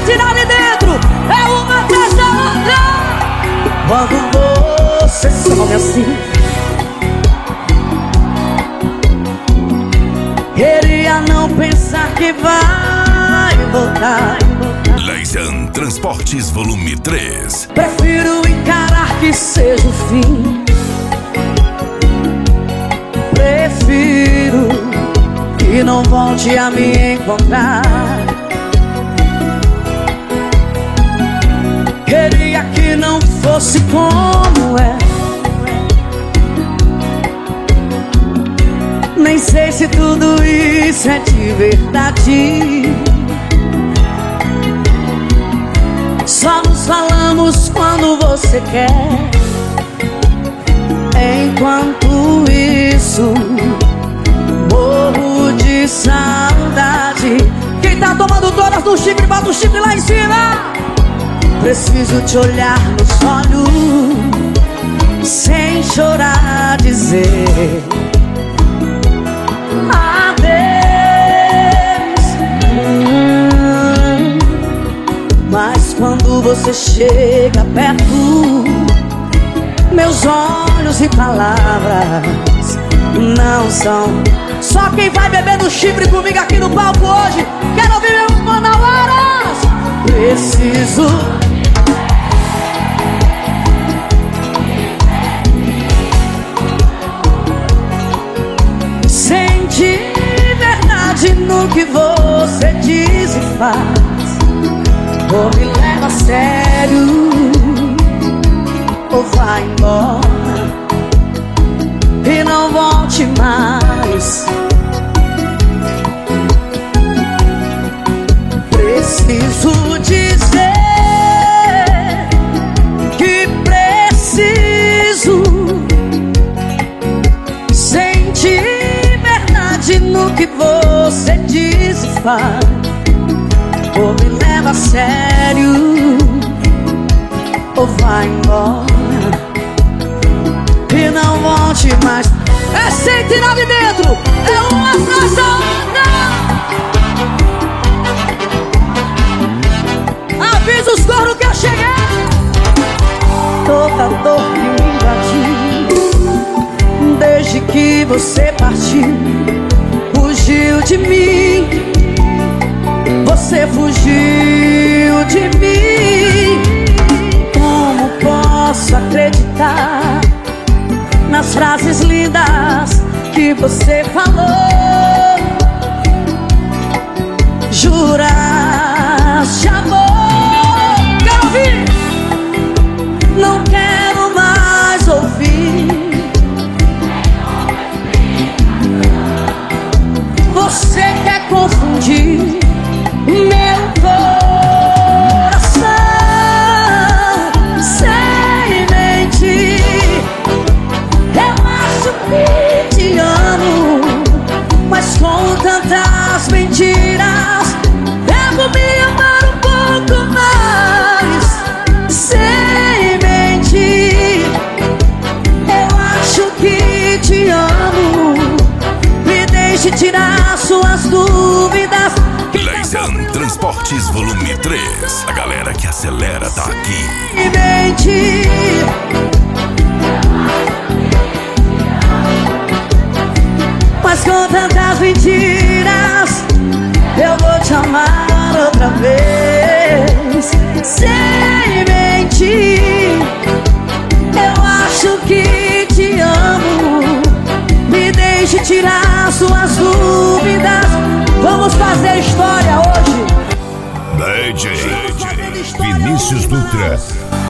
sente lá de dentro, é uma atrás da outra. Quando você some assim, queria não pensar que vai voltar. Leysan Transportes Volume 3. Prefiro encarar que seja o fim. Prefiro que não volte a me encontrar. Queria que não fosse como é. Nem sei se tudo isso é de verdade. Só nos falamos quando você quer. Enquanto isso, morro de saudade. Quem tá tomando todas do chifre, bota o chifre lá em cima. Preciso te olhar nos olhos, sem chorar, dizer adeus. Mas quando você chega perto, meus olhos e palavras não são. Só quem vai beber do chifre comigo aqui no palco hoje. Quero ouvir meus manauaras. Preciso sentir verdade no que você diz e faz. Ou me leva a sério, ou vai embora e não volte mais. Preciso dizer que preciso sentir verdade no que você diz e faz. Ou me leva a sério, ou vai embora e não volte mais. É sente lá de dentro, é uma atrás da outra. Avisa os cornos que eu cheguei. Toda dor que me invadiu desde que você partiu, fugiu de mim. Você fugiu de mim. Como posso acreditar nas frases lindas que você falou? Juras de amor. Quero ouvir. Não quero mais ouvir. Você quer confundir meu coração sem mentir. Eu acho que te amo, mas com tantas mentiras devo me amar um pouco mais. Sem mentir, eu acho que te amo. Me deixe tirar suas dúvidas. Leysan Transportes Volume 3. A galera que acelera tá aqui. Mentir, mas com tantas mentiras eu vou te amar outra vez. Sem mentir, eu acho que te amo. Me deixe tirar suas dúvidas. Vamos fazer história hoje. DJ Vinícius Dutra.